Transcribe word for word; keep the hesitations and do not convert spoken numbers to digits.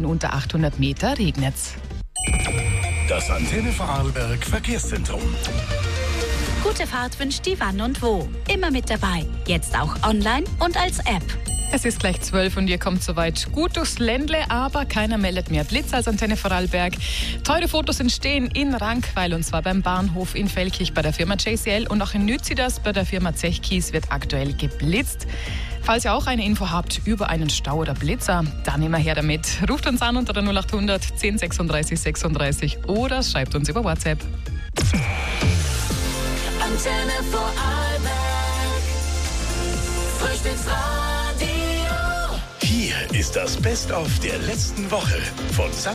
in unter achthundert Meter regnet's. Das Antenne Vorarlberg Verkehrszentrum. Gute Fahrt wünscht die Wann und Wo. Immer mit dabei. Jetzt auch online und als App. Es ist gleich zwölf und ihr kommt soweit gut durchs Ländle, aber keiner meldet mehr Blitz als Antenne Vorarlberg. Teure Fotos entstehen in Rankweil, und zwar beim Bahnhof in Velkich bei der Firma J C L, und auch in Nützidas bei der Firma Zechkies wird aktuell geblitzt. Falls ihr auch eine Info habt über einen Stau oder Blitzer, dann immer her damit. Ruft uns an unter der null achthundert zehn sechsunddreißig sechsunddreißig oder schreibt uns über WhatsApp. Antenne Vorarlberg, Frühstücksradio. Hier ist das Best-of der letzten Woche von